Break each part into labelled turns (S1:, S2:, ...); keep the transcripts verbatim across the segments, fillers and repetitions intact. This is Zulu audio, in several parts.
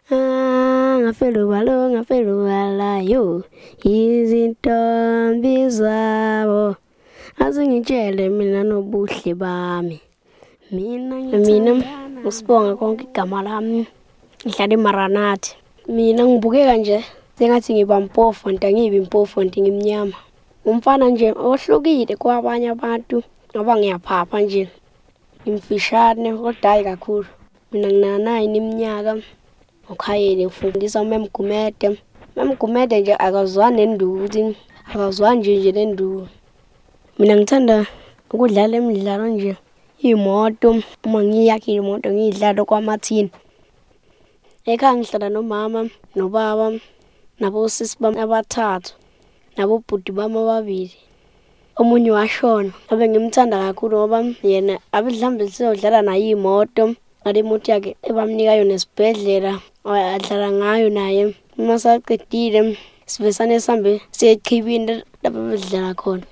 S1: Ah, ngafela ubalo, ngafela ubala yo. Izintombi zabo azingitshele mina nobuhle bami. Mina mina usibonga konke igama lami. Ngihlala eMaranathi. Mina ngibukeka nje sengathi ngiba mpofu, nta ngibe impofu nti ngimnyama. Umfana nje ohlukile kwabanye abantu ngoba ngiyaphapha nje. Ngimfishane kodwa hayi kakhulu. Mina nginanayini iminyaka. Ukhayele ufundisa uMemgumede. Memgumede nje akazwani nenduku ukuthi akazwani nje nje nenduku. Mina ngithanda ukudlala imidlalo nje. Imoto uma ngiyakhe imoto ngiyidlala kwamathini. Ekhaya ngihlala nomama nobaba nabosisi bami abathathu nabobhuti bami ababili. Omunye washona. Abe ngimthanda kakhulu ngoba yena abidlambe siyodlala naye imoto. Ngale moto yakhe ebamnika yona esibhedlela adlala ngayo naye. Uma saqedile sivesane sambe siyeqhibini lapho bedlala khona.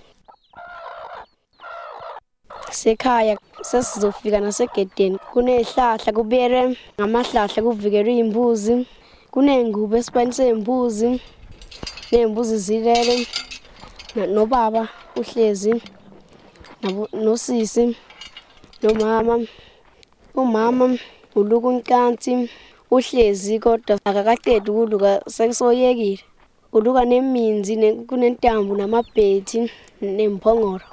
S1: Sekhaya sesizofika nasegedeni kunehlahla kubere ngamahlahla kuvikelwe imbuzi. Kunengubo esibani sembuzi. Nembuzi zilele nobaba uhlezi nabo nosisi nomama. Umama uluka unkansi uhlezi kodwa akakaqedi ukuluka sekusoyekile. Uluka neminzi kunentambo namabhethi nemphongolo.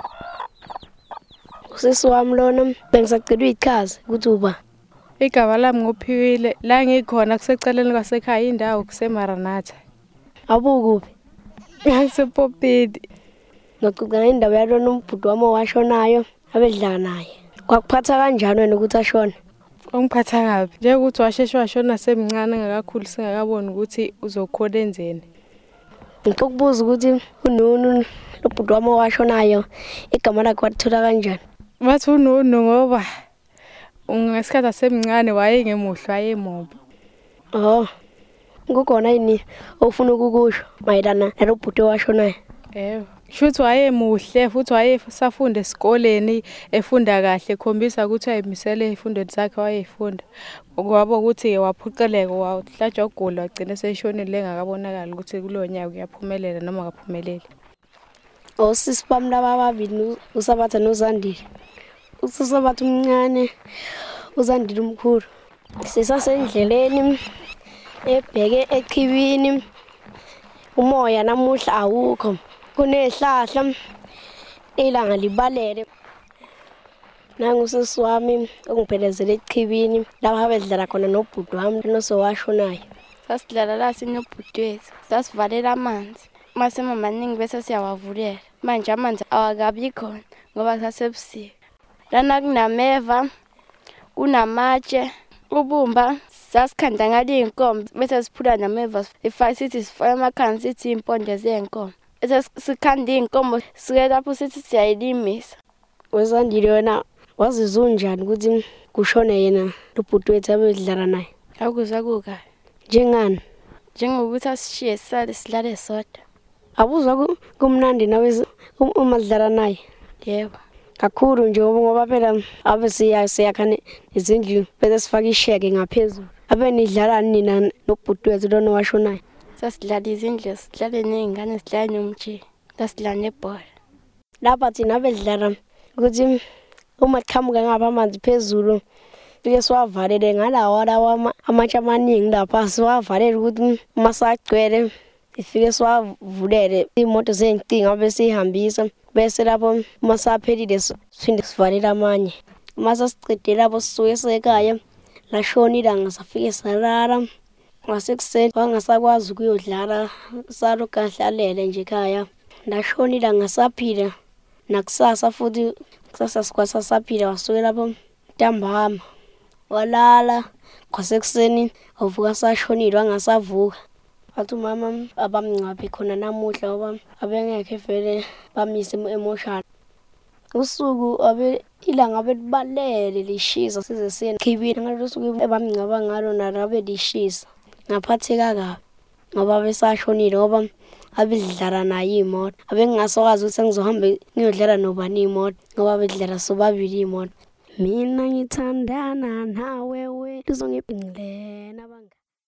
S1: Usisi wami lona bengisacela uyichaza ukuthi uba
S2: igaba lami ngophiwile la ngikhona kuseceleni kwasekhaya indawo kuseMaranathi.
S1: Abukuphi?
S2: Ngasepopedi.
S1: Ngokucela indaba yalona umbhuti wami owashonayo abedlala naye. Kwakuphatha kanjani wena ukuthi ashone?
S2: Ongiphatha kabi nje ukuthi washeshwa washona semncane ngakakhulu singakaboni ukuthi uzokhona enzeni.
S1: Ngikubuza ukuthi ununu lobhuti wami owashonayo igama lakhe wathola kanjani?
S2: Bathi ununu ngoba ungesikhathi semncane wayengemuhle wayemobo.
S1: Oh. Ngukona yini ofuna ukukusho mayelana nalobhuti owashonayo?
S2: Yebo. Shuthi wayemuhle futhi wayesafunda esikoleni efunda kahle ekhombisa ukuthi ayimisele ezifundweni zakhe wayefunda. Ngoba ukuthi waphuqeleka wahlatshwa ugula wagcina seshonile engakabonakala ukuthi kulonyaka uyaphumelela noma akaphumeleli.
S1: Osisi bami laba ababili uSabatha noZandile. USabatha umncane uZandile umkhulu. Sisasendleleni ebheke echibini. Umoya namuhla awukho. Kunehlahla ilanga libalele. Nangu usisi wami ongiphelezele echibini lapha bedlala khona nobhuti wami nosowashonayo.
S3: Sasidlala la sinobhuti wethu. Sasivalela amanzi. Mase mamaningi bese siyawavulela. Manje amanzi awakabi khona ngoba sasebusika. Lana kunameva, kunamatshe, ubumba sasikhanda ngale inkomo bese siphula nameva ifaya sithi sifaya amakhansi sithi imponde zenkomo. Bese sikhanda inkomo sike lapho sithi siyayilimisa.
S1: WeZandile wena wazizwa unjani ukuthi kushone yena lobhuti wethu abedlala naye?
S3: Akuzwa kuka.
S1: Njengani?
S3: Njengokuthi asishiye sisale silale sodwa.
S1: Abuzwa kumnandi nawe uma dlala naye?
S3: Yebo.
S1: Kakhulu nje ngoba phela abe siya siyakhane izindlu bese sifaka isheke ngaphezulu. Abe nidlala nina nobhuti wethu lona washonayo?
S3: Sasidlala izindlu sidlale nezingane sidlala nomtshi. Sasidlala nebhola.
S1: Lapha thina bedlala ukuthi uma qhamuka ngapha amanzi phezulu bike siwavalele ngalawa lawa amatshe amaningi lapha siwavalele ukuthi uma sagcwele ifike siwavulele imoto zenkinga bese ihambisa bese lapho uma saphelile sifinde sivalele amanye. Uma sasicedile lapho sisuke sekhaya lashona ilanga safike salala. Ngasekuseni wangasakwazi ukuyodlala salokahlalele nje ekhaya. Lashona ilanga saphila nakusasa futhi kusasa sikwasa saphila wasuke lapho ntambama. Walala kwasekuseni wavuka sashonile wangasavuka. Athi mama abamncaphi khona namuhla ngoba abengekho vele bamise emotional. Usuku abe ilanga belibalele lishisa size siyena khibini ngalo suku ebamncaba ngalo nalabe lishisa. Ngaphatheka kabi ngoba besashonile ngoba abidlala naye imoto. Abengasokwazi ukuthi ngizohambe ngiyodlala nobani imoto ngoba bedlala sobabili imoto. Mina ngithandana nawe we uzongiphincelela banga.